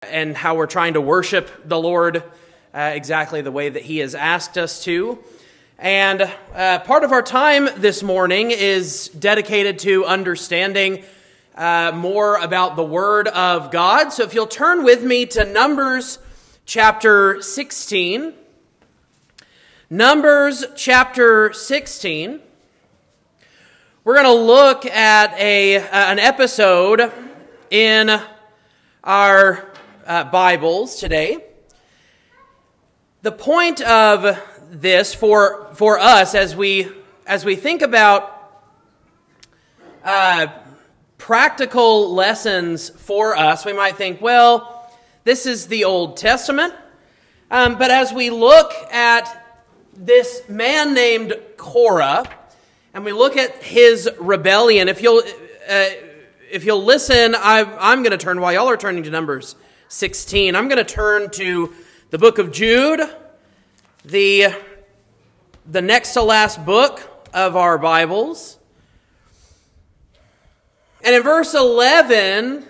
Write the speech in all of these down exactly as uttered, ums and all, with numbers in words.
and how we're trying to worship the Lord uh, exactly the way that He has asked us to. And uh, part of our time this morning is dedicated to understanding uh, more about the Word of God. So if you'll turn with me to Numbers chapter sixteen. Numbers chapter sixteen. We're going to look at a uh, an episode in our uh, Bibles today. The point of this for for us as we as we think about uh, practical lessons for us, we might think, well, this is the Old Testament. Um, but as we look at this man named Korah, and we look at his rebellion, if you'll uh, if you'll listen, I, I'm going to turn, while y'all are turning to Numbers sixteen, I'm going to turn to the book of Jude, the, the next to last book of our Bibles. And in verse eleven,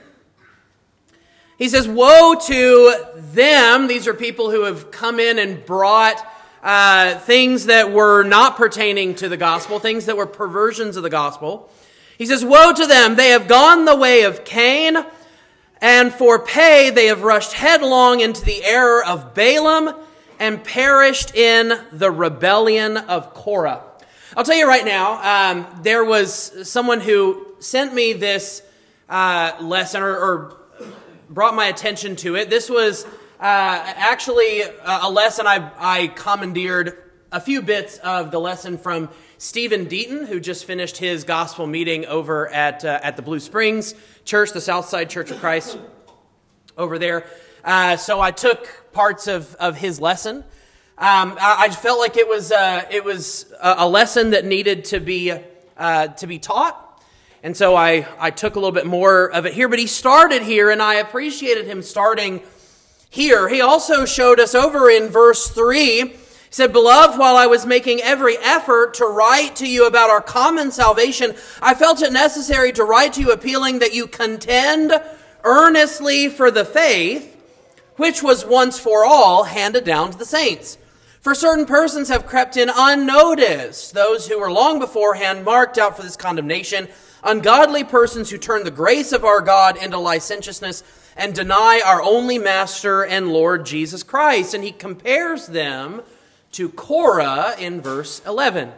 he says, "Woe to them," these are people who have come in and brought Uh, things that were not pertaining to the gospel, things that were perversions of the gospel. He says, "Woe to them, they have gone the way of Cain, and for pay they have rushed headlong into the error of Balaam and perished in the rebellion of Korah." I'll tell you right now, um, there was someone who sent me this uh, lesson or, or brought my attention to it. This was Uh, actually, uh, a lesson I, I commandeered a few bits of the lesson from Stephen Deaton, who just finished his gospel meeting over at uh, at the Blue Springs Church, the Southside Church of Christ over there. Uh, so I took parts of, of his lesson. Um, I, I felt like it was uh, it was a, a lesson that needed to be uh, to be taught, and so I I took a little bit more of it here. But he started here, and I appreciated him starting here. He also showed us over in verse three, he said, "Beloved, while I was making every effort to write to you about our common salvation, I felt it necessary to write to you appealing that you contend earnestly for the faith, which was once for all handed down to the saints. For certain persons have crept in unnoticed, those who were long beforehand marked out for this condemnation, ungodly persons who turn the grace of our God into licentiousness and deny our only Master and Lord Jesus Christ." And he compares them to Korah in verse eleven.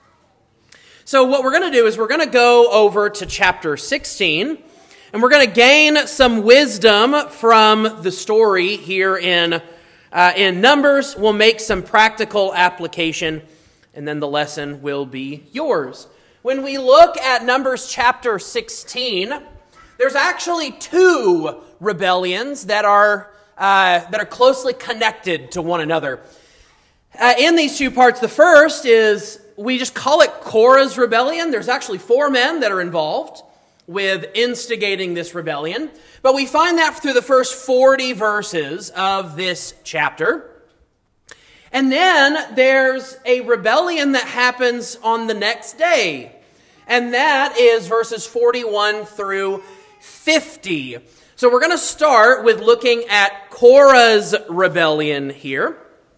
So what we're going to do is we're going to go over to chapter sixteen, and we're going to gain some wisdom from the story here in, uh, in Numbers. We'll make some practical application, and then the lesson will be yours. When we look at Numbers chapter sixteen, there's actually two rebellions that are uh, that are closely connected to one another. Uh, in these two parts, the first is, we just call it Korah's rebellion. There's actually four men that are involved with instigating this rebellion. But we find that through the first forty verses of this chapter. And then there's a rebellion that happens on the next day. And that is verses forty-one through fifty. So we're going to start with looking at Korah's rebellion here.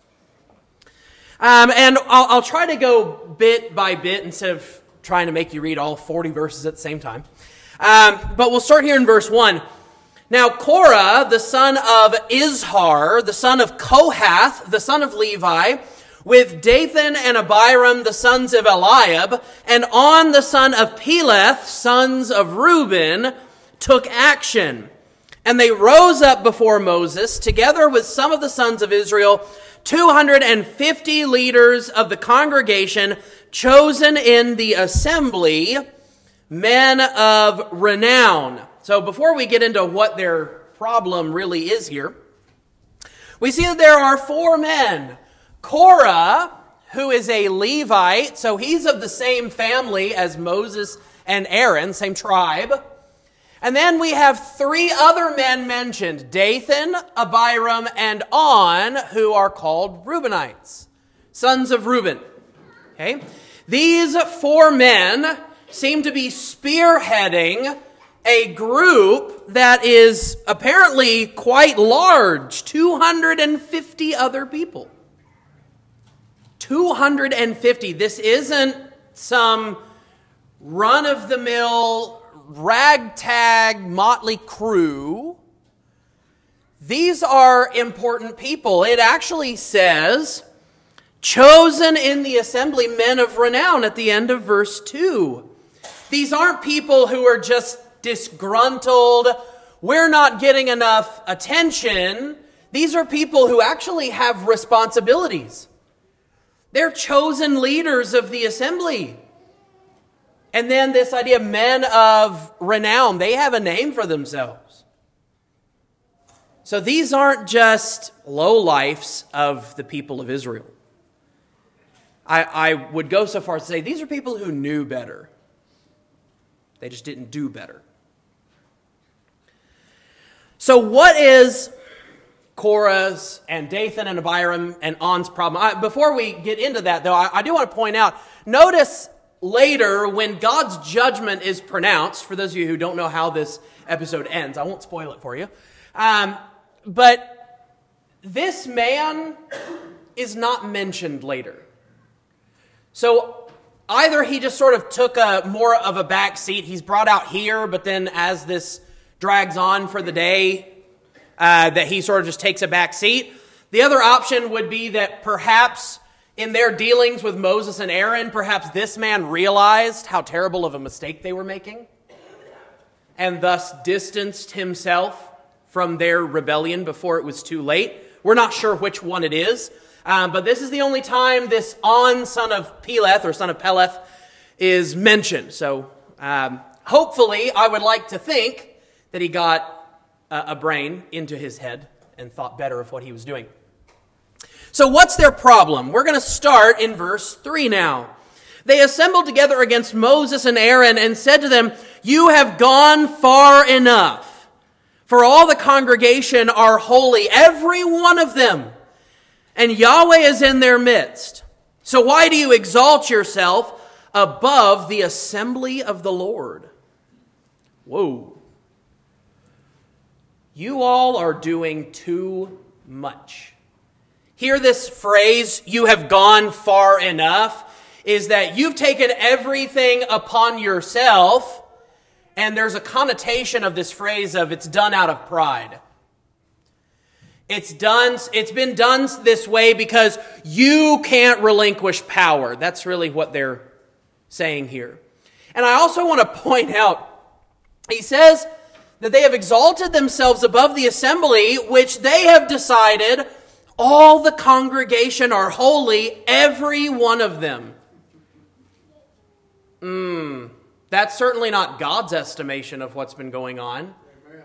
Um, and I'll, I'll try to go bit by bit instead of trying to make you read all forty verses at the same time. Um, but we'll start here in verse one. "Now Korah, the son of Izhar, the son of Kohath, the son of Levi, with Dathan and Abiram, the sons of Eliab, and On, the son of Peleth, sons of Reuben, took action. And they rose up before Moses, together with some of the sons of Israel, two hundred fifty leaders of the congregation, chosen in the assembly, men of renown." So before we get into what their problem really is here, we see that there are four men. Korah, who is a Levite, so he's of the same family as Moses and Aaron, same tribe. And then we have three other men mentioned, Dathan, Abiram, and On, who are called Reubenites, sons of Reuben. Okay? These four men seem to be spearheading a group that is apparently quite large, two hundred fifty other people. two hundred fifty. This isn't some run-of-the-mill, ragtag, motley crew. These are important people. It actually says, chosen in the assembly, men of renown, at the end of verse two. These aren't people who are just disgruntled, we're not getting enough attention. These are people who actually have responsibilities. They're chosen leaders of the assembly. And then this idea of men of renown, they have a name for themselves. So these aren't just lowlifes of the people of Israel. I, I would go so far as to say these are people who knew better. They just didn't do better. So what is Korah's and Dathan and Abiram and On's problem? I, before we get into that, though, I, I do want to point out, notice later when God's judgment is pronounced, for those of you who don't know how this episode ends, I won't spoil it for you, um, but this man is not mentioned later. So either he just sort of took a more of a back seat, he's brought out here, but then as this drags on for the day, uh, that he sort of just takes a back seat. The other option would be that perhaps in their dealings with Moses and Aaron, perhaps this man realized how terrible of a mistake they were making and thus distanced himself from their rebellion before it was too late. We're not sure which one it is, um, but this is the only time this On, son of Peleth, or son of Peleth, is mentioned. So um, hopefully, I would like to think that he got a, a brain into his head and thought better of what he was doing. So what's their problem? We're going to start in verse three now. They assembled together against Moses and Aaron and said to them, "You have gone far enough, for all the congregation are holy, every one of them, and Yahweh is in their midst. So why do you exalt yourself above the assembly of the Lord?" Whoa. You all are doing too much. Hear this phrase, "you have gone far enough," is that you've taken everything upon yourself, and there's a connotation of this phrase of it's done out of pride. It's done, it's been done this way because you can't relinquish power. That's really what they're saying here. And I also want to point out, he says that they have exalted themselves above the assembly, which they have decided all the congregation are holy, every one of them. Hmm, that's certainly not God's estimation of what's been going on. Amen.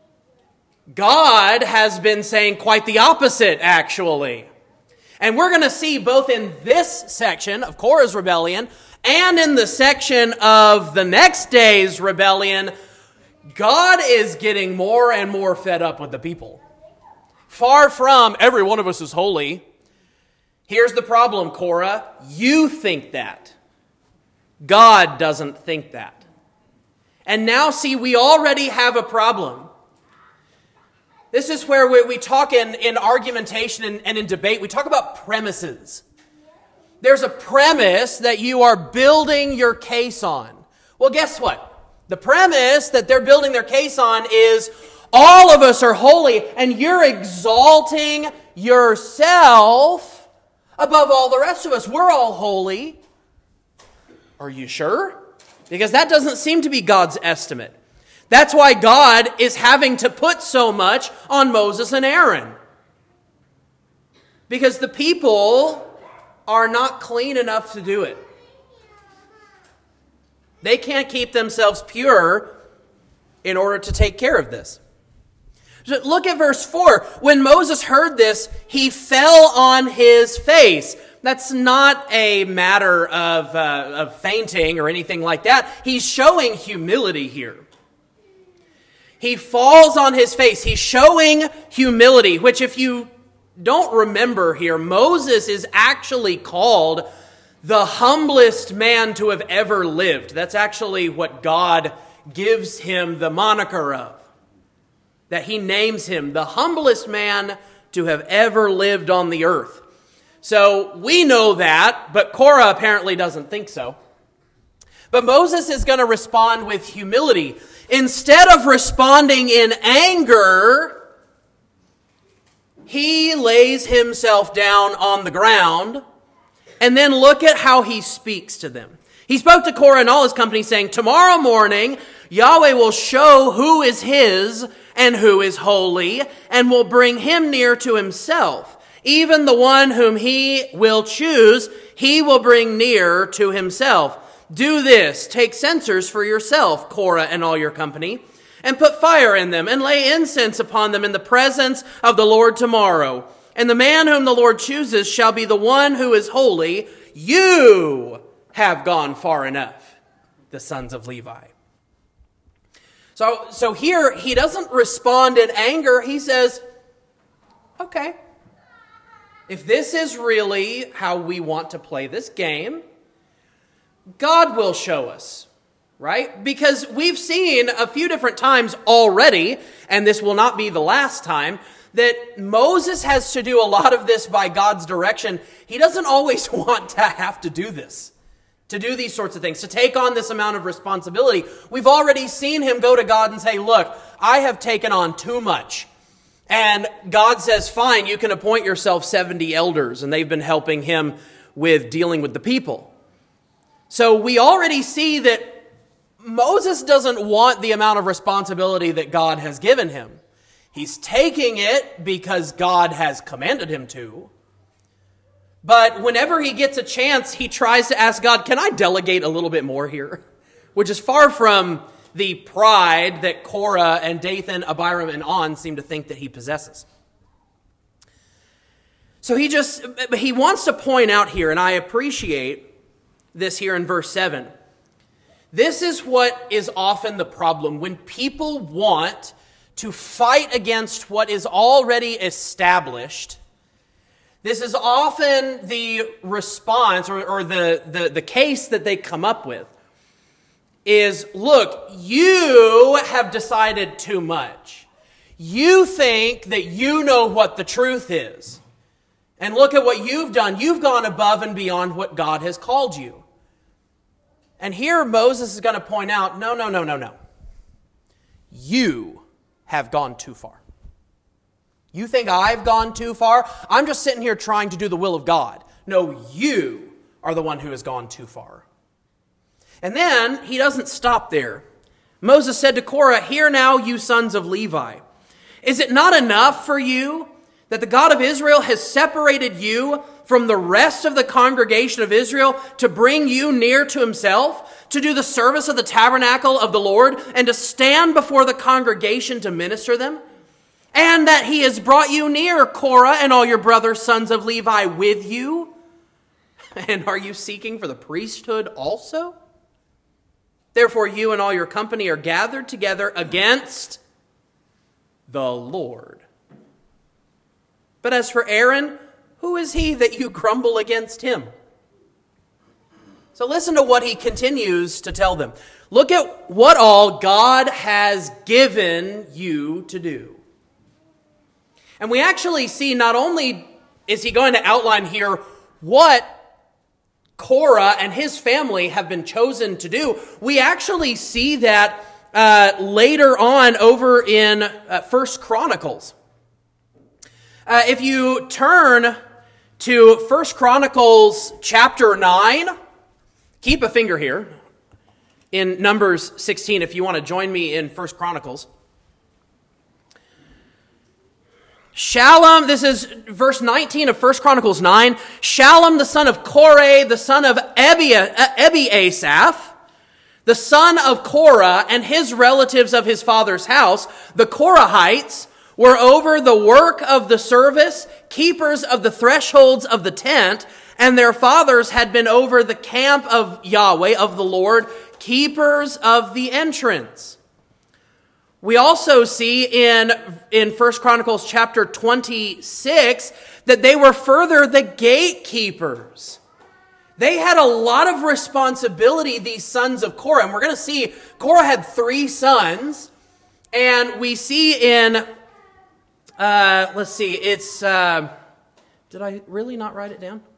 God has been saying quite the opposite, actually. And we're going to see both in this section of Korah's rebellion and in the section of the next day's rebellion, God is getting more and more fed up with the people. Far from every one of us is holy. Here's the problem, Korah. You think that. God doesn't think that. And now, see, we already have a problem. This is where we, we talk in, in argumentation and, and in debate, we talk about premises. There's a premise that you are building your case on. Well, guess what? The premise that they're building their case on is all of us are holy, and you're exalting yourself above all the rest of us. We're all holy. Are you sure? Because that doesn't seem to be God's estimate. That's why God is having to put so much on Moses and Aaron. Because the people are not clean enough to do it. They can't keep themselves pure in order to take care of this. So look at verse four. When Moses heard this, he fell on his face. That's not a matter of, uh, of fainting or anything like that. He's showing humility here. He falls on his face. He's showing humility, which if you don't remember here, Moses is actually called the humblest man to have ever lived. That's actually what God gives him the moniker of, that he names him the humblest man to have ever lived on the earth. So we know that, but Korah apparently doesn't think so. But Moses is going to respond with humility. Instead of responding in anger, he lays himself down on the ground, and then look at how he speaks to them. He spoke to Korah and all his company, saying, "Tomorrow morning Yahweh will show who is his and who is holy, and will bring him near to himself. Even the one whom he will choose, he will bring near to himself. Do this, take censers for yourself, Korah and all your company, and put fire in them, and lay incense upon them in the presence of the Lord tomorrow. And the man whom the Lord chooses shall be the one who is holy. You have gone far enough, the sons of Levi." So, so here he doesn't respond in anger. He says, okay, if this is really how we want to play this game, God will show us, right? Because we've seen a few different times already, and this will not be the last time, that Moses has to do a lot of this by God's direction. He doesn't always want to have to do this, to do these sorts of things, to take on this amount of responsibility. We've already seen him go to God and say, "Look, I have taken on too much." And God says, "Fine, you can appoint yourself seventy elders," and they've been helping him with dealing with the people. So we already see that Moses doesn't want the amount of responsibility that God has given him. He's taking it because God has commanded him to. But whenever he gets a chance, he tries to ask God, "Can I delegate a little bit more here?" Which is far from the pride that Korah and Dathan, Abiram, and On seem to think that he possesses. So he just, he wants to point out here, and I appreciate this here in verse seven. This is what is often the problem when people want to fight against what is already established. This is often the response or, or the, the, the case that they come up with is, "Look, you have decided too much. You think that you know what the truth is. And look at what you've done. You've gone above and beyond what God has called you." And here Moses is going to point out, no, no, no, no, no. You have gone too far. You think I've gone too far? I'm just sitting here trying to do the will of God. No, you are the one who has gone too far. And then he doesn't stop there. Moses said to Korah, "Hear now, you sons of Levi. Is it not enough for you that the God of Israel has separated you from the rest of the congregation of Israel to bring you near to himself, to do the service of the tabernacle of the Lord, and to stand before the congregation to minister them? And that he has brought you near, Korah and all your brothers, sons of Levi, with you? And are you seeking for the priesthood also? Therefore you and all your company are gathered together against the Lord. But as for Aaron, who is he that you grumble against him?" So listen to what he continues to tell them. Look at what all God has given you to do. And we actually see not only is he going to outline here what Korah and his family have been chosen to do, we actually see that uh, later on over in uh, First Chronicles. Uh, if you turn to First Chronicles chapter nine, keep a finger here in Numbers sixteen if you want to join me in First Chronicles. Shallum, this is verse nineteen of First Chronicles nine. Shallum, the son of Korah, the son of Ebiasaph, the son of Korah, and his relatives of his father's house, the Korahites, were over the work of the service, keepers of the thresholds of the tent, and their fathers had been over the camp of Yahweh, of the Lord, keepers of the entrance. We also see in, in First Chronicles chapter twenty-six that they were further the gatekeepers. They had a lot of responsibility, these sons of Korah. And we're going to see Korah had three sons. And we see in, uh, let's see, it's, uh, did I really not write it down?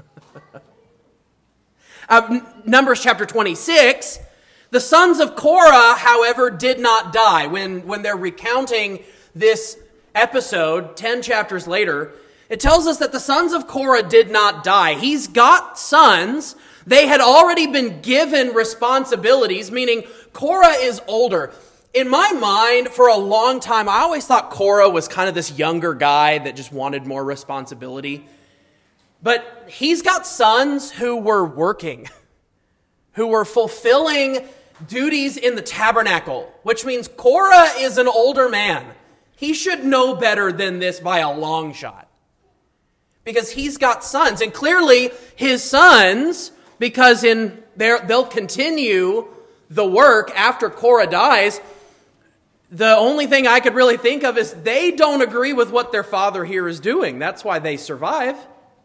uh, Numbers chapter twenty-six. The sons of Korah, however, did not die. When, when they're recounting this episode, ten chapters later, it tells us that the sons of Korah did not die. He's got sons. They had already been given responsibilities, meaning Korah is older. In my mind, for a long time, I always thought Korah was kind of this younger guy that just wanted more responsibility. But he's got sons who were working, who were fulfilling duties in the tabernacle, which means Korah is an older man. He should know better than this by a long shot. Because he's got sons, and clearly his sons, because in their, they'll continue the work after Korah dies. The only thing I could really think of is they don't agree with what their father here is doing. That's why they survive.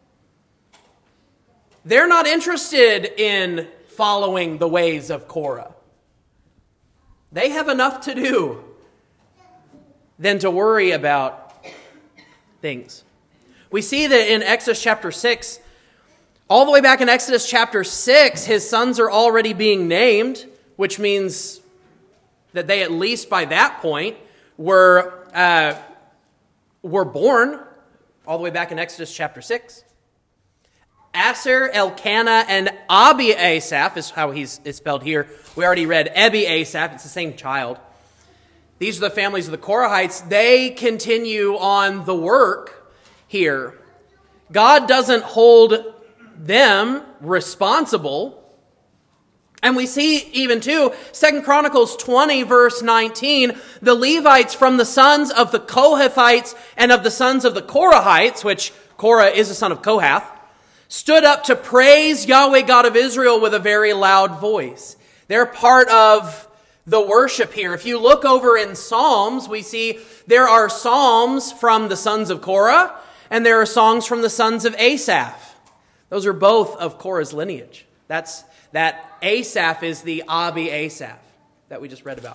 They're not interested in following the ways of Korah. They have enough to do than to worry about things. We see that in Exodus chapter six, all the way back in Exodus chapter six, his sons are already being named, which means that they, at least by that point, were, uh, were born, all the way back in Exodus chapter six. Aser, Elkanah, and Abi-Asaph is how he's it's spelled here. We already read Ebi-Asaph. It's the same child. These are the families of the Korahites. They continue on the work here. God doesn't hold them responsible. And we see even too, Second Chronicles twenty verse nineteen, the Levites from the sons of the Kohathites and of the sons of the Korahites, which Korah is a son of Kohath, stood up to praise Yahweh God of Israel with a very loud voice. They're part of the worship here. If you look over in Psalms, we see there are psalms from the sons of Korah, and there are songs from the sons of Asaph. Those are both of Korah's lineage. That's that Asaph is the Abi-Asaph that we just read about.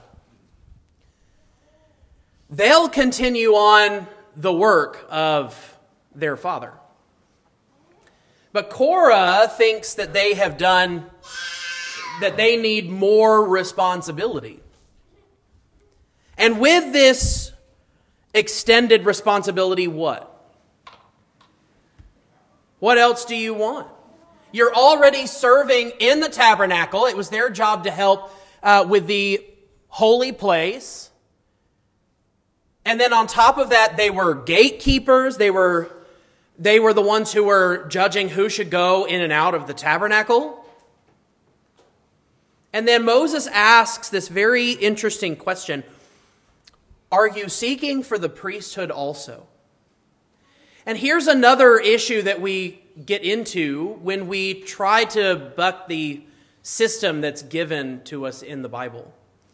They'll continue on the work of their father. But Korah thinks that they have done, that they need more responsibility. And with this extended responsibility, what? What else do you want? You're already serving in the tabernacle. It was their job to help uh, with the holy place. And then on top of that, they were gatekeepers. They were They were the ones who were judging who should go in and out of the tabernacle. And then Moses asks this very interesting question. Are you seeking for the priesthood also? And here's another issue that we get into when we try to buck the system that's given to us in the Bible.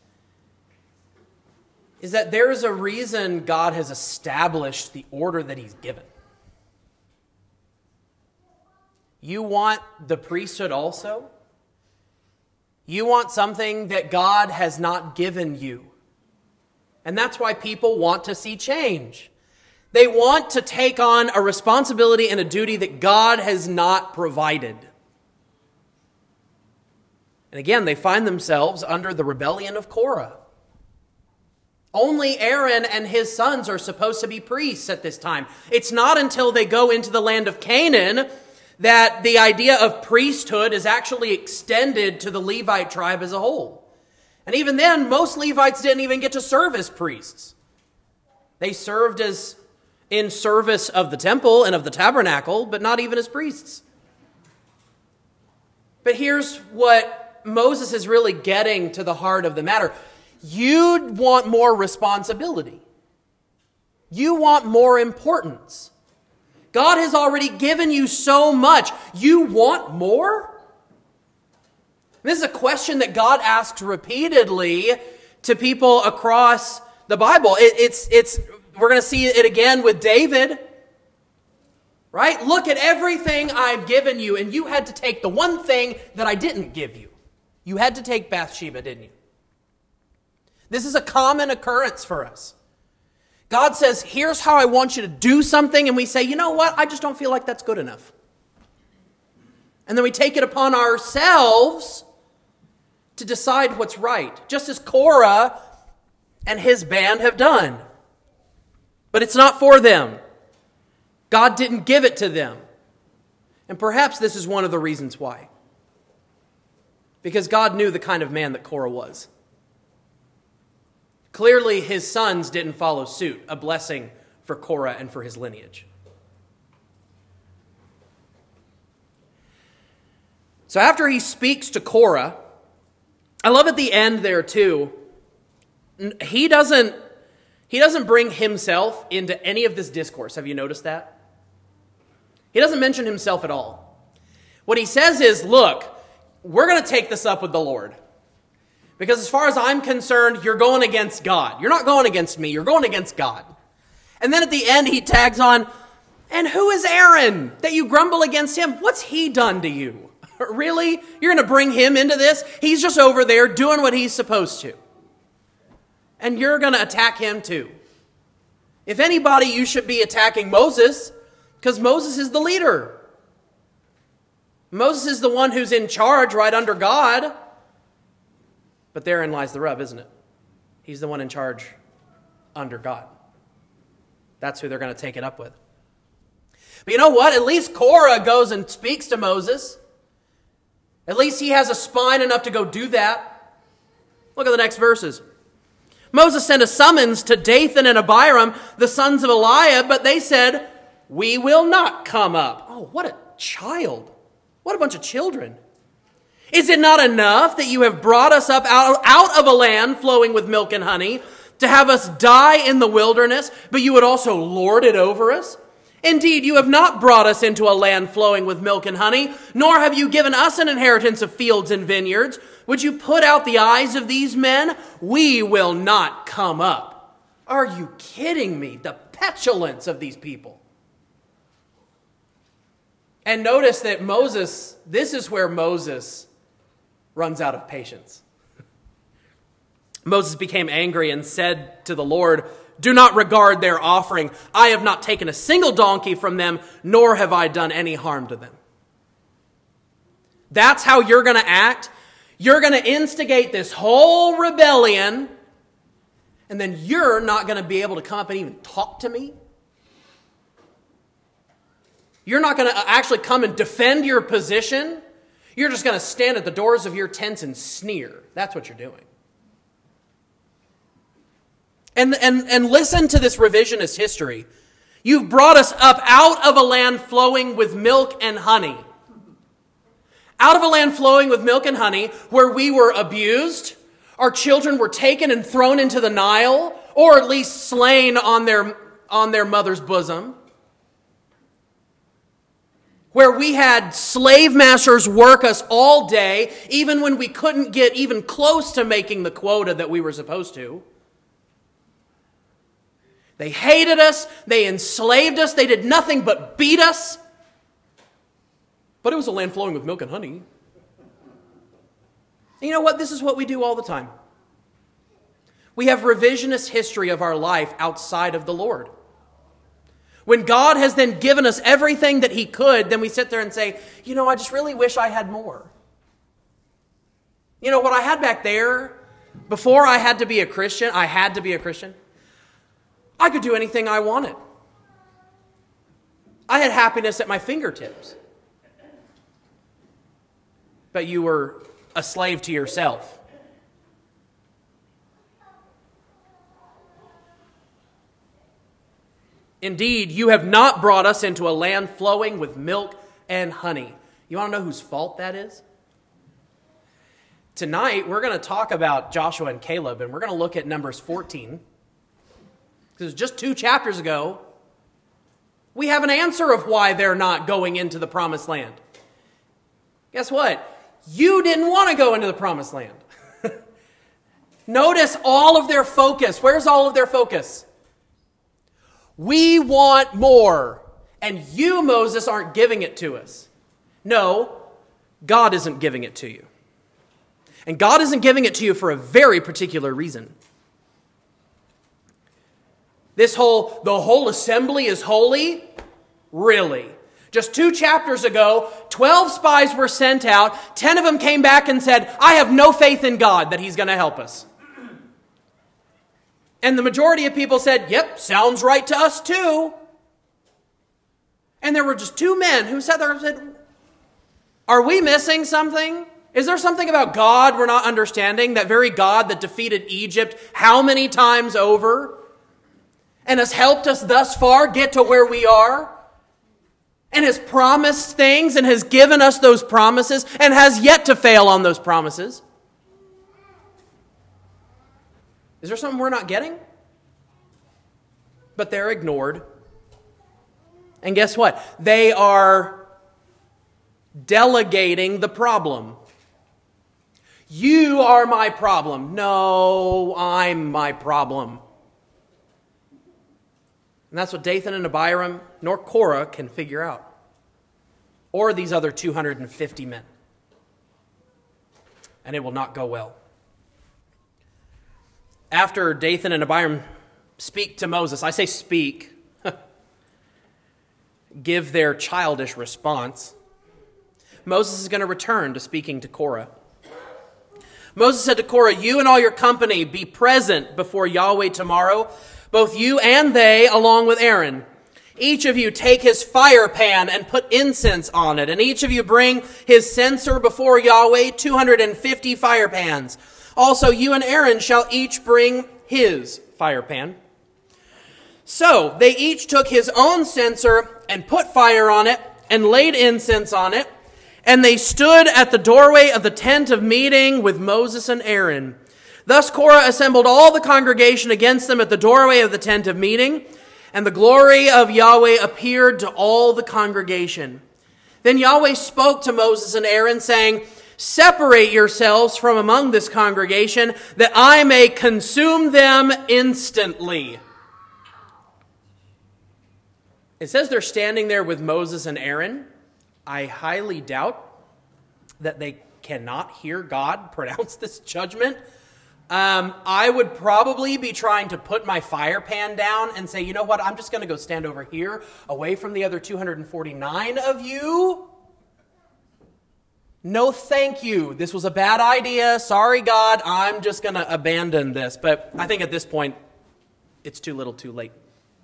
Is that there is a reason God has established the order that he's given. You want the priesthood also? You want something that God has not given you. And that's why people want to see change. They want to take on a responsibility and a duty that God has not provided. And again, they find themselves under the rebellion of Korah. Only Aaron and his sons are supposed to be priests at this time. It's not until they go into the land of Canaan that the idea of priesthood is actually extended to the Levite tribe as a whole. And even then, most Levites didn't even get to serve as priests. They served as in service of the temple and of the tabernacle, but not even as priests. But here's what Moses is really getting to the heart of the matter. You'd want more responsibility. You want more importance. God has already given you so much. You want more? This is a question that God asks repeatedly to people across the Bible. It, it's, it's, we're going to see it again with David. Right? Look at everything I've given you, and you had to take the one thing that I didn't give you. You had to take Bathsheba, didn't you? This is a common occurrence for us. God says, here's how I want you to do something, and we say, you know what? I just don't feel like that's good enough. And then we take it upon ourselves to decide what's right, just as Korah and his band have done. But it's not for them. God didn't give it to them. And perhaps this is one of the reasons why. Because God knew the kind of man that Korah was. Clearly, his sons didn't follow suit, a blessing for Korah and for his lineage. So after he speaks to Korah, I love at the end there too, he doesn't, he doesn't bring himself into any of this discourse. Have you noticed that? He doesn't mention himself at all. What he says is, look, we're going to take this up with the Lord. Because as far as I'm concerned, you're going against God. You're not going against me. You're going against God. And then at the end, he tags on, and who is Aaron that you grumble against him? What's he done to you? Really? You're going to bring him into this? He's just over there doing what he's supposed to. And you're going to attack him too. If anybody, you should be attacking Moses, because Moses is the leader. Moses is the one who's in charge right under God. But therein lies the rub, isn't it? He's the one in charge under God. That's who they're going to take it up with. But you know what? At least Korah goes and speaks to Moses. At least he has a spine enough to go do that. Look at the next verses. Moses sent a summons to Dathan and Abiram, the sons of Eliab, but they said, we will not come up. Oh, what a child. What a bunch of children. Is it not enough that you have brought us up out, out of a land flowing with milk and honey to have us die in the wilderness, but you would also lord it over us? Indeed, you have not brought us into a land flowing with milk and honey, nor have you given us an inheritance of fields and vineyards. Would you put out the eyes of these men? We will not come up. Are you kidding me? The petulance of these people. And notice that Moses, this is where Moses runs out of patience. Moses became angry and said to the Lord, do not regard their offering. I have not taken a single donkey from them, nor have I done any harm to them. That's how you're going to act. You're going to instigate this whole rebellion, and then you're not going to be able to come up and even talk to me. You're not going to actually come and defend your position. You're just going to stand at the doors of your tents and sneer. That's what you're doing. And, and, and listen to this revisionist history. You've brought us up out of a land flowing with milk and honey. Out of a land flowing with milk and honey, where we were abused, our children were taken and thrown into the Nile, or at least slain on their, on their mother's bosom. Where we had slave masters work us all day, even when we couldn't get even close to making the quota that we were supposed to. They hated us. They enslaved us. They did nothing but beat us. But it was a land flowing with milk and honey. And you know what? This is what we do all the time. We have revisionist history of our life outside of the Lord. When God has then given us everything that he could, then we sit there and say, you know, I just really wish I had more. You know, what I had back there, before I had to be a Christian, I had to be a Christian. I could do anything I wanted. I had happiness at my fingertips. But you were a slave to yourself. Indeed, you have not brought us into a land flowing with milk and honey. You want to know whose fault that is? Tonight, we're going to talk about Joshua and Caleb, and we're going to look at Numbers fourteen. Because just two chapters ago, we have an answer of why they're not going into the promised land. Guess what? You didn't want to go into the promised land. Notice all of their focus. Where's all of their focus? We want more. and you, Moses, aren't giving it to us. No, God isn't giving it to you. And God isn't giving it to you for a very particular reason. This whole, the whole assembly is holy? Really? Just two chapters ago, twelve spies were sent out. Ten of them came back and said, I have no faith in God that he's going to help us. And the majority of people said, yep, sounds right to us too. And there were just two men who sat there and said, are we missing something? Is there something about God we're not understanding? That very God that defeated Egypt how many times over and has helped us thus far get to where we are and has promised things and has given us those promises and has yet to fail on those promises. Is there something we're not getting? But they're ignored. And guess what? They are delegating the problem. You are my problem. No, I'm my problem. And that's what Dathan and Abiram nor Korah can figure out. Or these other two hundred fifty men. And it will not go well. After Dathan and Abiram speak to Moses, I say speak, give their childish response, Moses is going to return to speaking to Korah. Moses said to Korah, you and all your company be present before Yahweh tomorrow, both you and they, along with Aaron. Each of you take his fire pan and put incense on it, and each of you bring his censer before Yahweh, two hundred fifty fire pans. Also, you and Aaron shall each bring his fire pan. So they each took his own censer and put fire on it and laid incense on it. And they stood at the doorway of the tent of meeting with Moses and Aaron. Thus Korah assembled all the congregation against them at the doorway of the tent of meeting. And the glory of Yahweh appeared to all the congregation. Then Yahweh spoke to Moses and Aaron, saying, separate yourselves from among this congregation, that I may consume them instantly. It says they're standing there with Moses and Aaron. I highly doubt that they cannot hear God pronounce this judgment. Um, I would probably be trying to put my fire pan down and say, you know what, I'm just going to go stand over here, away from the other two hundred forty-nine of you. No, thank you. This was a bad idea. Sorry, God. I'm just going to abandon this. But I think at this point, it's too little too late.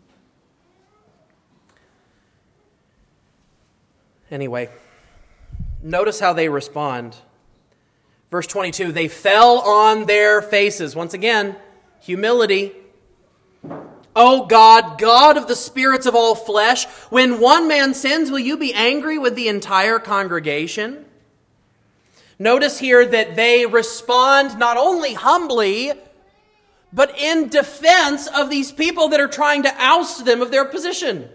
Anyway, notice how they respond. Verse twenty-two, they fell on their faces. Once again, humility. O God, God of the spirits of all flesh, when one man sins, will you be angry with the entire congregation? Notice here that they respond not only humbly, but in defense of these people that are trying to oust them of their position.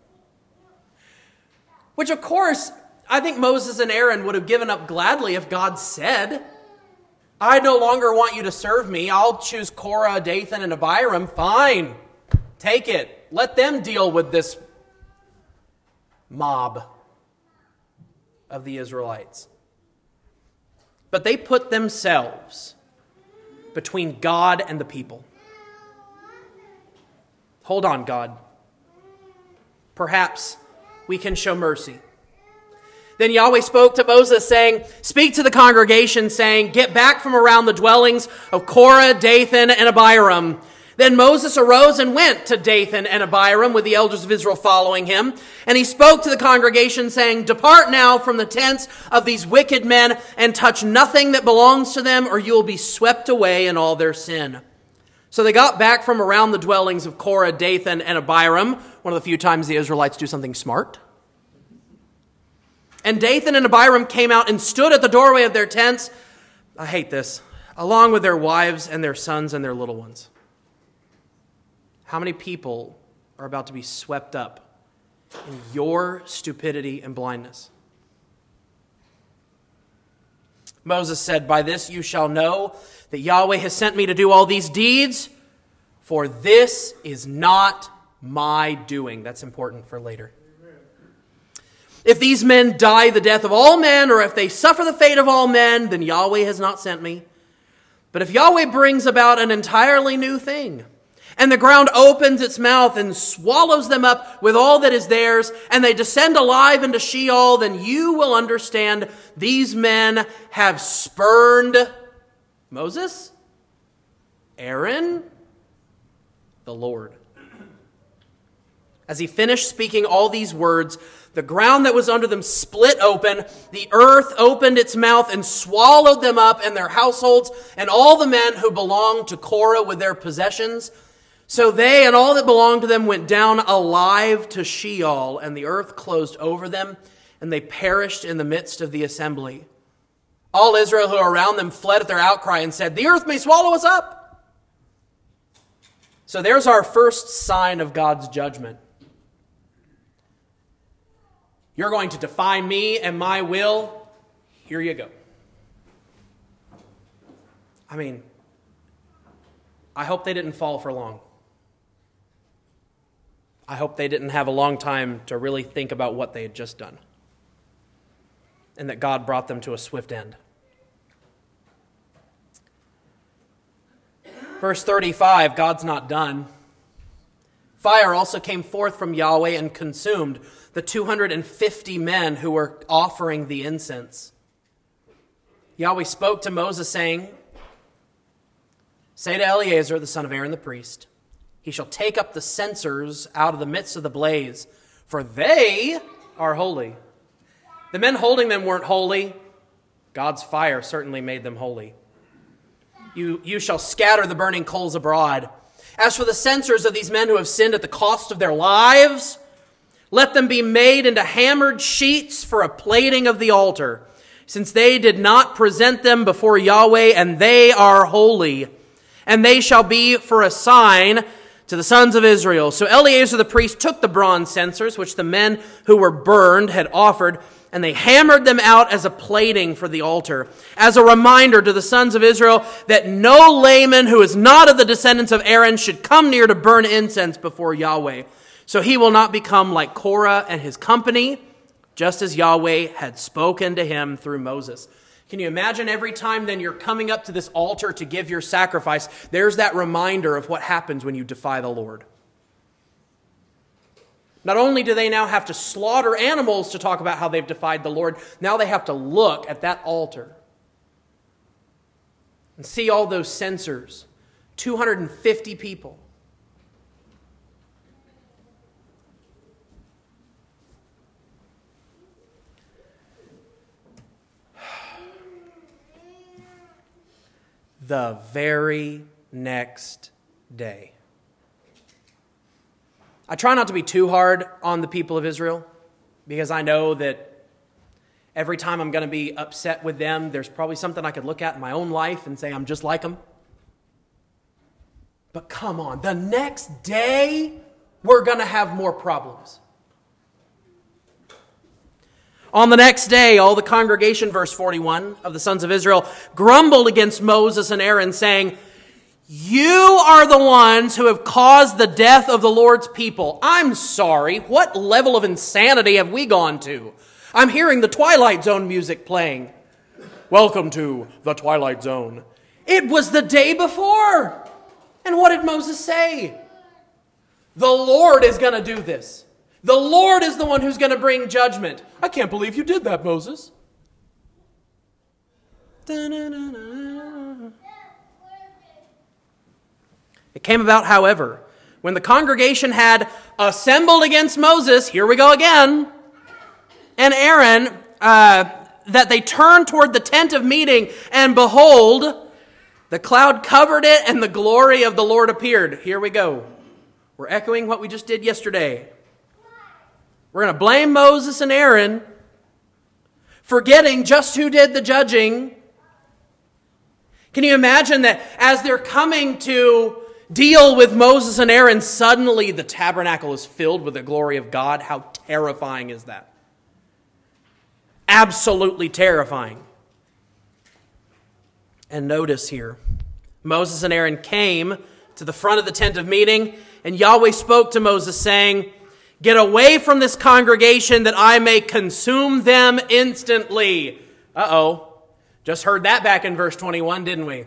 Which, of course, I think Moses and Aaron would have given up gladly if God said, I no longer want you to serve me. I'll choose Korah, Dathan, and Abiram. Fine. Take it. Let them deal with this mob of the Israelites. But they put themselves between God and the people. Hold on, God. Perhaps we can show mercy. Then Yahweh spoke to Moses, saying, speak to the congregation, saying, get back from around the dwellings of Korah, Dathan, and Abiram. Then Moses arose and went to Dathan and Abiram with the elders of Israel following him. And he spoke to the congregation, saying, depart now from the tents of these wicked men and touch nothing that belongs to them, or you will be swept away in all their sin. So they got back from around the dwellings of Korah, Dathan, and Abiram, one of the few times the Israelites do something smart. And Dathan and Abiram came out and stood at the doorway of their tents, I hate this, along with their wives and their sons and their little ones. How many people are about to be swept up in your stupidity and blindness? Moses said, by this you shall know that Yahweh has sent me to do all these deeds, for this is not my doing. That's important for later. Amen. If these men die the death of all men, or if they suffer the fate of all men, then Yahweh has not sent me. But if Yahweh brings about an entirely new thing, and the ground opens its mouth and swallows them up with all that is theirs, and they descend alive into Sheol, then you will understand these men have spurned Moses, Aaron, the Lord. As he finished speaking all these words, the ground that was under them split open, the earth opened its mouth and swallowed them up and their households and all the men who belonged to Korah with their possessions. So they and all that belonged to them went down alive to Sheol, and the earth closed over them, and they perished in the midst of the assembly. All Israel who were around them fled at their outcry and said, "The earth may swallow us up." So there's our first sign of God's judgment. You're going to defy me and my will. Here you go. I mean, I hope they didn't fall for long. I hope they didn't have a long time to really think about what they had just done, and that God brought them to a swift end. Verse thirty-five, God's not done. Fire also came forth from Yahweh and consumed the two hundred fifty men who were offering the incense. Yahweh spoke to Moses, saying, "Say to Eleazar, the son of Aaron the priest, he shall take up the censers out of the midst of the blaze, for they are holy." The men holding them weren't holy. God's fire certainly made them holy. You, you shall scatter the burning coals abroad. As for the censers of these men who have sinned at the cost of their lives, let them be made into hammered sheets for a plating of the altar, since they did not present them before Yahweh, and they are holy. And they shall be for a sign to the sons of Israel. So Eleazar the priest took the bronze censers, which the men who were burned had offered, and they hammered them out as a plating for the altar, as a reminder to the sons of Israel that no layman who is not of the descendants of Aaron should come near to burn incense before Yahweh. So he will not become like Korah and his company, just as Yahweh had spoken to him through Moses. Can you imagine every time then you're coming up to this altar to give your sacrifice, there's that reminder of what happens when you defy the Lord. Not only do they now have to slaughter animals to talk about how they've defied the Lord, now they have to look at that altar and see all those censers, two hundred fifty people. The very next day. I try not to be too hard on the people of Israel, because I know that every time I'm going to be upset with them, there's probably something I could look at in my own life and say I'm just like them. But come on, the next day, we're going to have more problems. On the next day, all the congregation, verse forty-one, of the sons of Israel grumbled against Moses and Aaron, saying, "You are the ones who have caused the death of the Lord's people." I'm sorry, what level of insanity have we gone to? I'm hearing the Twilight Zone music playing. Welcome to the Twilight Zone. It was the day before. And what did Moses say? The Lord is going to do this. The Lord is the one who's going to bring judgment. I can't believe you did that, Moses. It came about, however, when the congregation had assembled against Moses, here we go again, and Aaron, uh, that they turned toward the tent of meeting, and behold, the cloud covered it, and the glory of the Lord appeared. Here we go. We're echoing what we just did yesterday. We're going to blame Moses and Aaron, forgetting just who did the judging. Can you imagine that as they're coming to deal with Moses and Aaron, suddenly the tabernacle is filled with the glory of God? How terrifying is that? Absolutely terrifying. And notice here, Moses and Aaron came to the front of the tent of meeting, and Yahweh spoke to Moses, saying, Get away from this congregation that I may consume them instantly. Uh-oh. Just heard that back in verse twenty-one, didn't we?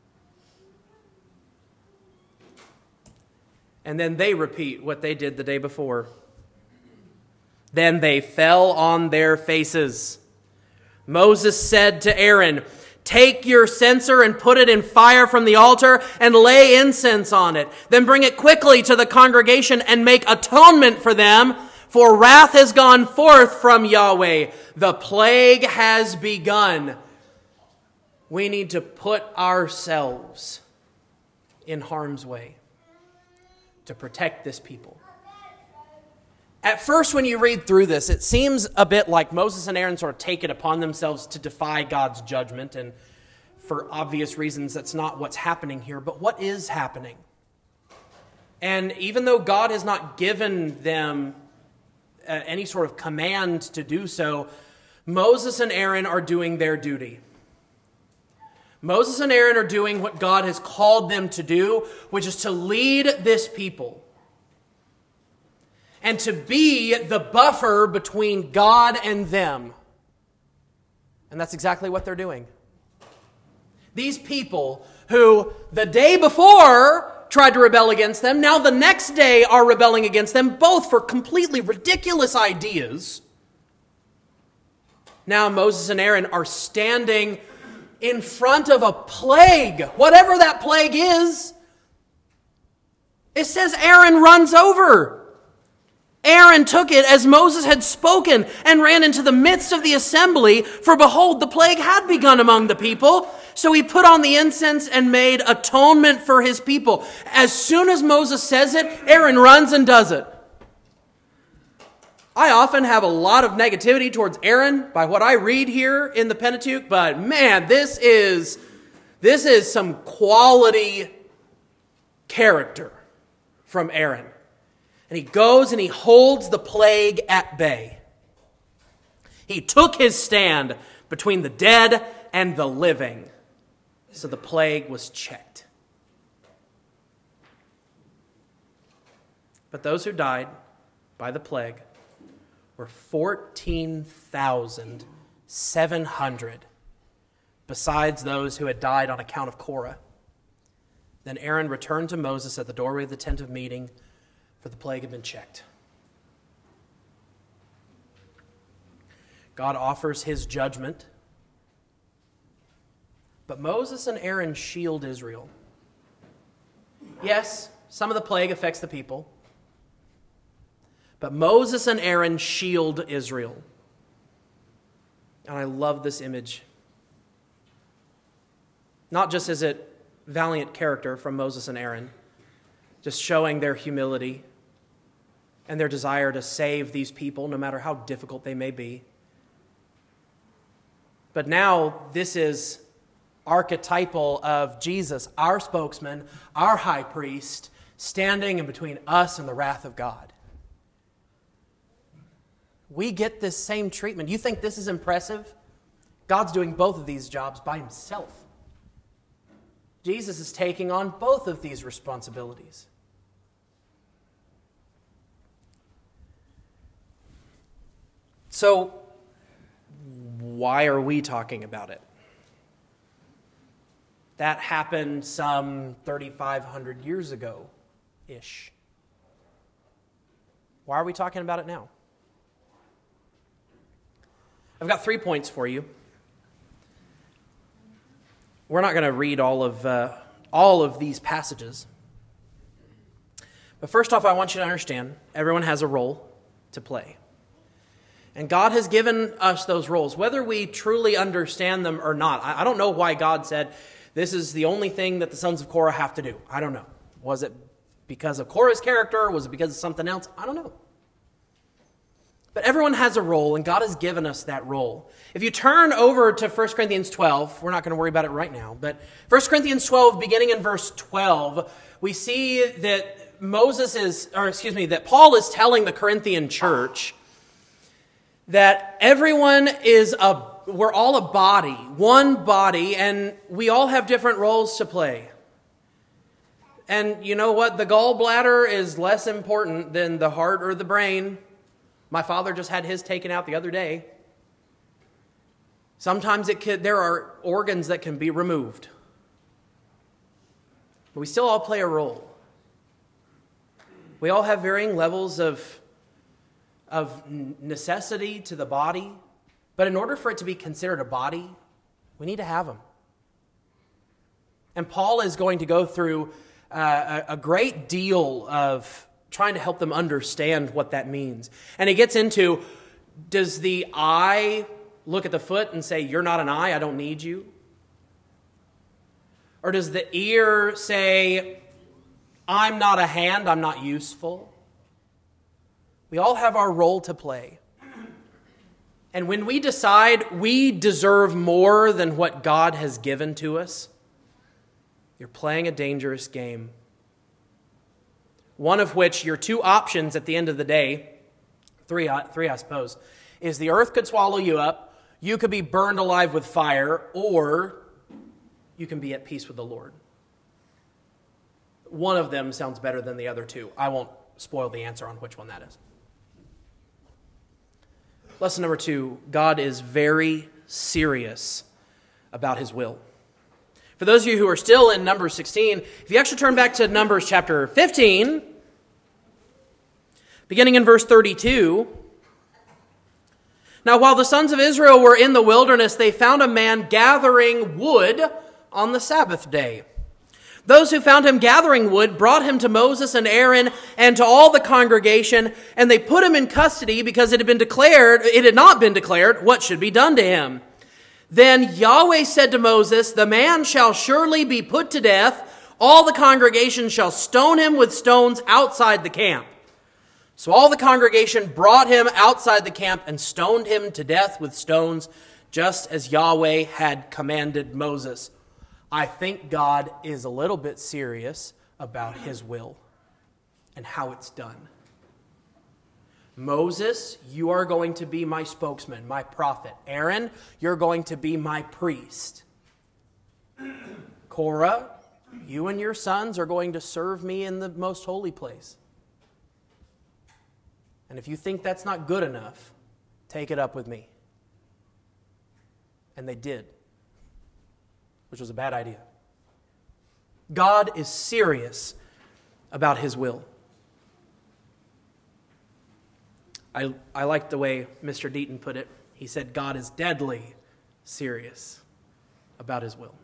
And then they repeat what they did the day before. Then they fell on their faces. Moses said to Aaron, take your censer and put it in fire from the altar and lay incense on it. Then bring it quickly to the congregation and make atonement for them, for wrath has gone forth from Yahweh. The plague has begun. We need to put ourselves in harm's way to protect this people. At first, when you read through this, it seems a bit like Moses and Aaron sort of take it upon themselves to defy God's judgment. And for obvious reasons, that's not what's happening here. But what is happening? And even though God has not given them uh, any sort of command to do so, Moses and Aaron are doing their duty. Moses and Aaron are doing what God has called them to do, which is to lead this people and to be the buffer between God and them. And that's exactly what they're doing. These people who the day before tried to rebel against them, now the next day are rebelling against them, both for completely ridiculous ideas. Now Moses and Aaron are standing in front of a plague, whatever that plague is. It says Aaron runs over. Aaron took it as Moses had spoken and ran into the midst of the assembly, for behold, the plague had begun among the people. So he put on the incense and made atonement for his people. As soon as Moses says it, Aaron runs and does it. I often have a lot of negativity towards Aaron by what I read here in the Pentateuch, but man, this is, this is some quality character from Aaron. And he goes and he holds the plague at bay. He took his stand between the dead and the living. So the plague was checked. But those who died by the plague were fourteen thousand seven hundred, besides those who had died on account of Korah. Then Aaron returned to Moses at the doorway of the tent of meeting, for the plague had been checked. God offers his judgment, but Moses and Aaron shield Israel. Yes, some of the plague affects the people, but Moses and Aaron shield Israel. And I love this image. Not just is it valiant character from Moses and Aaron, just showing their humility and their desire to save these people, no matter how difficult they may be. But now this is archetypal of Jesus, our spokesman, our high priest, standing in between us and the wrath of God. We get this same treatment. You think this is impressive? God's doing both of these jobs by himself. Jesus is taking on both of these responsibilities. So, why are we talking about it? That happened some thirty-five hundred years ago-ish. Why are we talking about it now? I've got three points for you. We're not going to read all of uh, all of these passages. But first off, I want you to understand, everyone has a role to play. And God has given us those roles, whether we truly understand them or not. I don't know why God said, this is the only thing that the sons of Korah have to do. I don't know. Was it because of Korah's character? Was it because of something else? I don't know. But everyone has a role, and God has given us that role. If you turn over to First Corinthians twelve, we're not going to worry about it right now, but First Corinthians twelve, beginning in verse twelve, we see that Moses is, or excuse me, that Paul is telling the Corinthian church that everyone is a, we're all a body, one body, and we all have different roles to play. And you know what? The gallbladder is less important than the heart or the brain. My father just had his taken out the other day. Sometimes it could, there are organs that can be removed. But we still all play a role. We all have varying levels of, of necessity to the body. But in order for it to be considered a body, we need to have them. And Paul is going to go through uh, a, a great deal of trying to help them understand what that means. And he gets into, does the eye look at the foot and say, you're not an eye, I don't need you? Or does the ear say, I'm not a hand, I'm not useful? We all have our role to play. And when we decide we deserve more than what God has given to us, you're playing a dangerous game. One of which, your two options at the end of the day, three, three I suppose, is the earth could swallow you up, you could be burned alive with fire, or you can be at peace with the Lord. One of them sounds better than the other two. I won't spoil the answer on which one that is. Lesson number two, God is very serious about his will. For those of you who are still in Numbers sixteen, if you actually turn back to Numbers chapter fifteen, beginning in verse thirty-two, now while the sons of Israel were in the wilderness, they found a man gathering wood on the Sabbath day. Those who found him gathering wood brought him to Moses and Aaron and to all the congregation, and they put him in custody because it had been declared, it had not been declared what should be done to him. Then Yahweh said to Moses, the man shall surely be put to death. All the congregation shall stone him with stones outside the camp. So all the congregation brought him outside the camp and stoned him to death with stones, just as Yahweh had commanded Moses. I think God is a little bit serious about his will and how it's done. Moses, you are going to be my spokesman, my prophet. Aaron, you're going to be my priest. Korah, you and your sons are going to serve me in the most holy place. And if you think that's not good enough, take it up with me. And they did, which was a bad idea. God is serious about his will. I, I like the way Mister Deaton put it. He said, God is deadly serious about his will.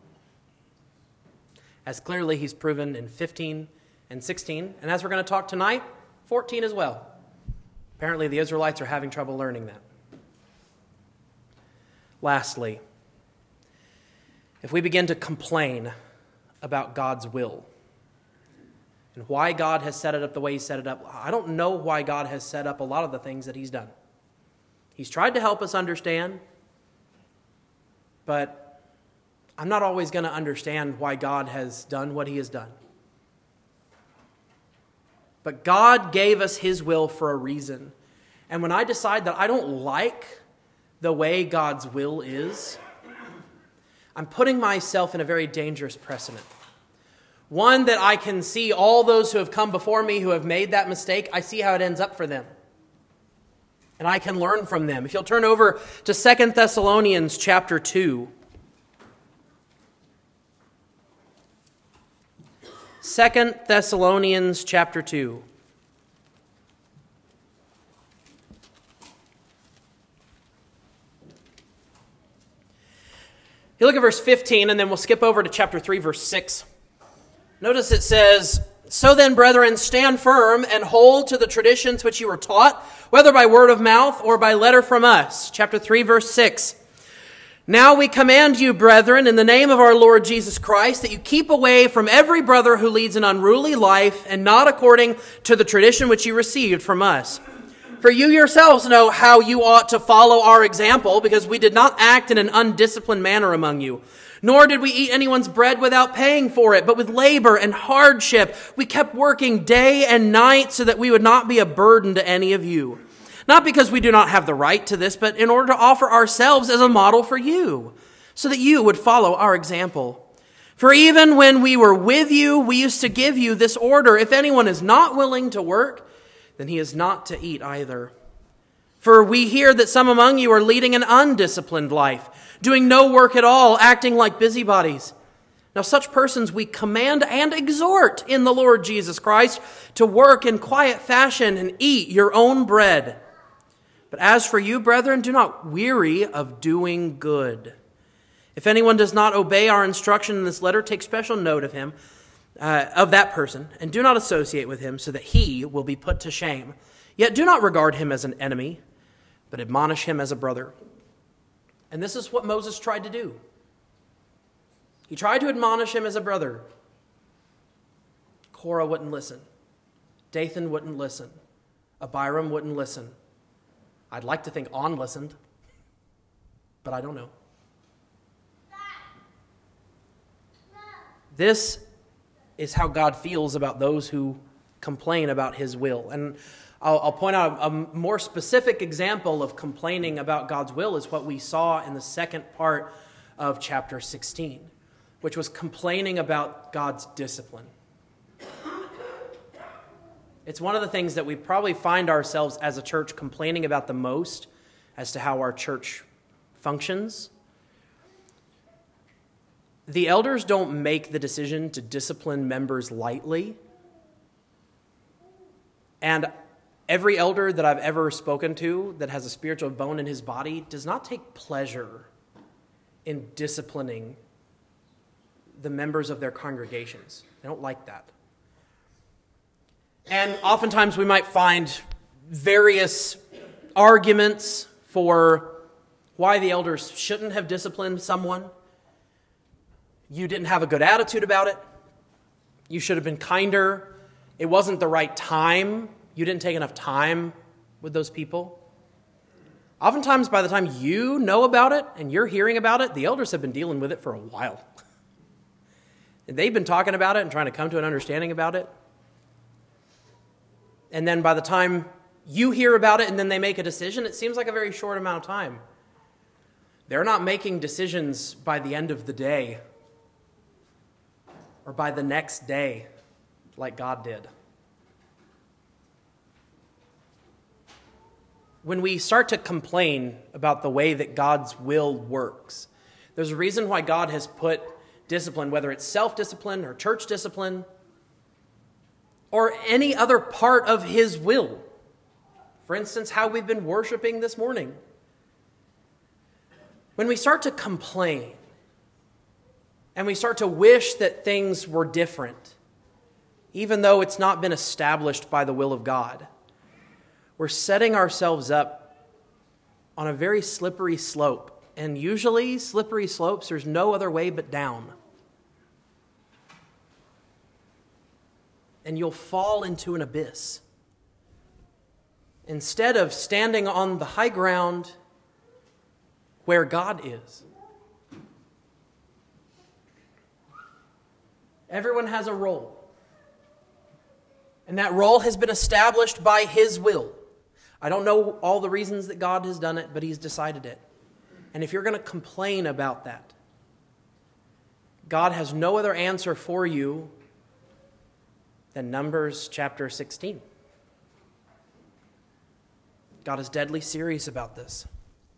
As clearly he's proven in fifteen and sixteen, and as we're going to talk tonight, fourteen as well. Apparently the Israelites are having trouble learning that. Lastly, if we begin to complain about God's will and why God has set it up the way he set it up, I don't know why God has set up a lot of the things that he's done. He's tried to help us understand, but I'm not always going to understand why God has done what he has done. But God gave us his will for a reason. And when I decide that I don't like the way God's will is, I'm putting myself in a very dangerous precedent. One that I can see all those who have come before me who have made that mistake, I see how it ends up for them. And I can learn from them. If you'll turn over to Second Thessalonians chapter two. Second Thessalonians chapter two. You look at verse fifteen, and then we'll skip over to chapter three, verse six. Notice it says, so then, brethren, stand firm and hold to the traditions which you were taught, whether by word of mouth or by letter from us. Chapter three, verse six. Now we command you, brethren, in the name of our Lord Jesus Christ, that you keep away from every brother who leads an unruly life and not according to the tradition which you received from us. For you yourselves know how you ought to follow our example, because we did not act in an undisciplined manner among you. Nor did we eat anyone's bread without paying for it, but with labor and hardship we kept working day and night so that we would not be a burden to any of you. Not because we do not have the right to this, but in order to offer ourselves as a model for you, so that you would follow our example. For even when we were with you, we used to give you this order: if anyone is not willing to work, then he is not to eat either. For we hear that some among you are leading an undisciplined life, doing no work at all, acting like busybodies. Now such persons we command and exhort in the Lord Jesus Christ to work in quiet fashion and eat your own bread. But as for you, brethren, do not weary of doing good. If anyone does not obey our instruction in this letter, take special note of him, uh, of that person, and do not associate with him, so that he will be put to shame. Yet do not regard him as an enemy, but admonish him as a brother. And this is what Moses tried to do. He tried to admonish him as a brother. Korah wouldn't listen. Dathan wouldn't listen. Abiram wouldn't listen. I'd like to think On listened, but I don't know. This is how God feels about those who complain about his will. And I'll, I'll point out a, a more specific example of complaining about God's will is what we saw in the second part of chapter sixteen, which was complaining about God's discipline. It's one of the things that we probably find ourselves as a church complaining about the most as to how our church functions. The elders don't make the decision to discipline members lightly. And every elder that I've ever spoken to that has a spiritual bone in his body does not take pleasure in disciplining the members of their congregations. They don't like that. And oftentimes we might find various arguments for why the elders shouldn't have disciplined someone. You didn't have a good attitude about it. You should have been kinder. It wasn't the right time. You didn't take enough time with those people. Oftentimes, by the time you know about it and you're hearing about it, the elders have been dealing with it for a while. And they've been talking about it and trying to come to an understanding about it. And then by the time you hear about it and then they make a decision, it seems like a very short amount of time. They're not making decisions by the end of the day or by the next day like God did. When we start to complain about the way that God's will works, there's a reason why God has put discipline, whether it's self-discipline or church discipline, or any other part of his will. For instance, how we've been worshiping this morning. When we start to complain and we start to wish that things were different, even though it's not been established by the will of God, we're setting ourselves up on a very slippery slope. And usually, slippery slopes, there's no other way but down. And you'll fall into an abyss. Instead of standing on the high ground where God is. Everyone has a role. And that role has been established by his will. I don't know all the reasons that God has done it, but he's decided it. And if you're going to complain about that, God has no other answer for you than Numbers chapter sixteen. God is deadly serious about this.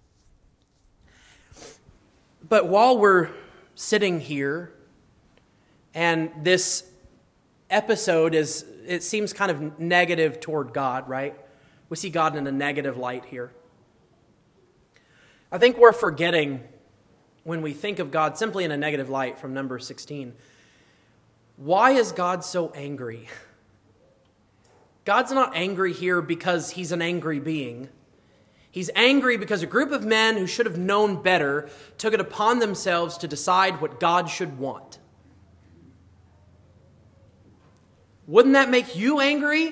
But while we're sitting here, and this episode is, it seems kind of negative toward God, right? We see God in a negative light here. I think we're forgetting when we think of God simply in a negative light from Numbers sixteen. Why is God so angry? God's not angry here because he's an angry being. He's angry because a group of men who should have known better took it upon themselves to decide what God should want. Wouldn't that make you angry?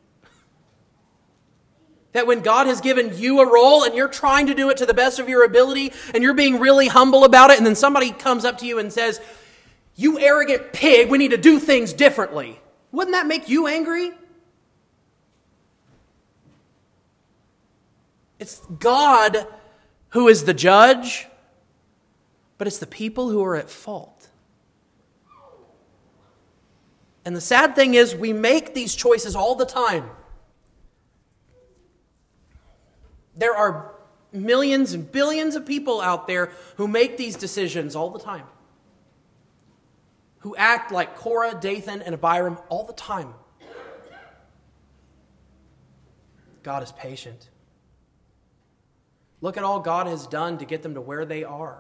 That when God has given you a role and you're trying to do it to the best of your ability and you're being really humble about it, and then somebody comes up to you and says, "You arrogant pig, we need to do things differently." Wouldn't that make you angry? It's God who is the judge, but it's the people who are at fault. And the sad thing is, we make these choices all the time. There are millions and billions of people out there who make these decisions all the time. Who act like Korah, Dathan, and Abiram all the time. God is patient. Look at all God has done to get them to where they are.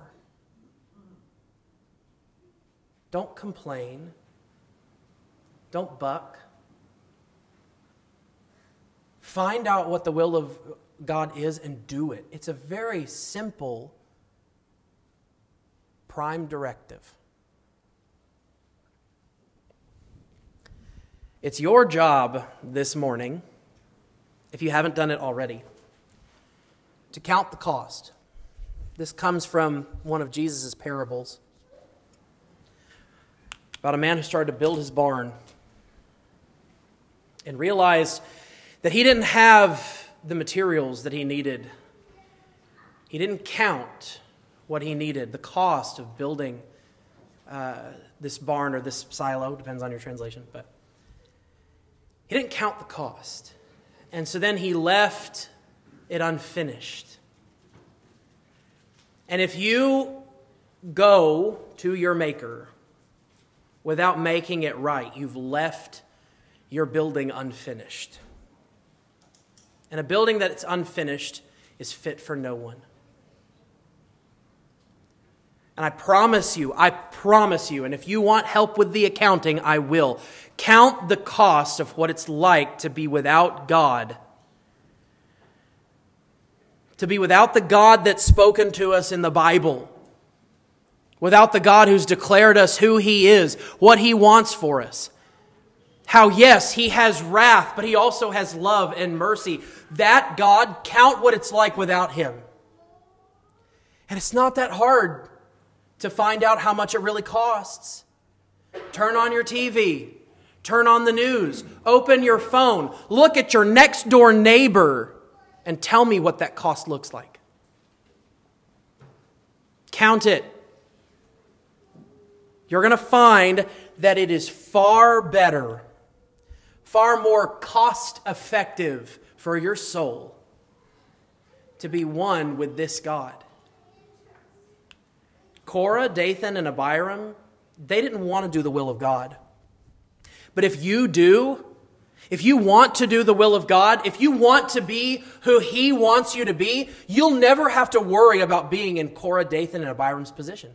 Don't complain. Don't buck. Find out what the will of God is and do it. It's a very simple, prime directive. It's your job this morning, if you haven't done it already, to count the cost. This comes from one of Jesus' parables about a man who started to build his barn and realized that he didn't have the materials that he needed. He didn't count what he needed, the cost of building uh, this barn or this silo, depends on your translation, but he didn't count the cost. And so then he left it unfinished. And if you go to your maker without making it right, you've left your building unfinished. And a building that's unfinished is fit for no one. And I promise you, I promise you, and if you want help with the accounting, I will. Count the cost of what it's like to be without God. To be without the God that's spoken to us in the Bible. Without the God who's declared us who He is, what He wants for us. How, yes, He has wrath, but He also has love and mercy. That God, count what it's like without Him. And it's not that hard to find out how much it really costs. Turn on your T V. Turn on the news. Open your phone. Look at your next door neighbor and tell me what that cost looks like. Count it. You're going to find that it is far better, far more cost-effective for your soul to be one with this God. Korah, Dathan, and Abiram, they didn't want to do the will of God. But if you do, if you want to do the will of God, if you want to be who He wants you to be, you'll never have to worry about being in Korah, Dathan, and Abiram's position.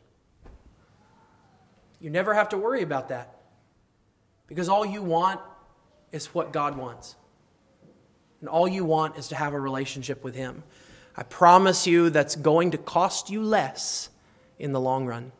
You never have to worry about that. Because all you want is what God wants. And all you want is to have a relationship with Him. I promise you that's going to cost you less in the long run.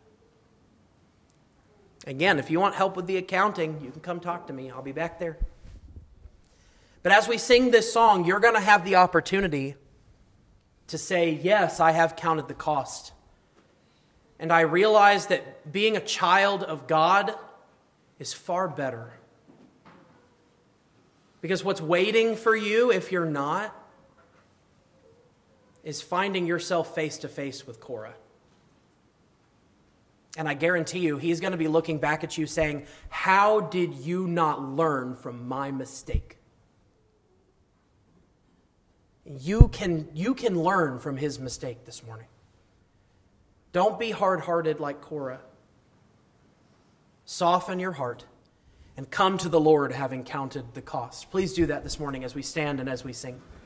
Again, if you want help with the accounting, you can come talk to me. I'll be back there. But as we sing this song, you're going to have the opportunity to say, yes, I have counted the cost. And I realize that being a child of God is far better. Because what's waiting for you, if you're not, is finding yourself face to face with Korah. And I guarantee you, he's going to be looking back at you saying, how did you not learn from my mistake? You can, you can learn from his mistake this morning. Don't be hard-hearted like Korah. Soften your heart and come to the Lord having counted the cost. Please do that this morning as we stand and as we sing.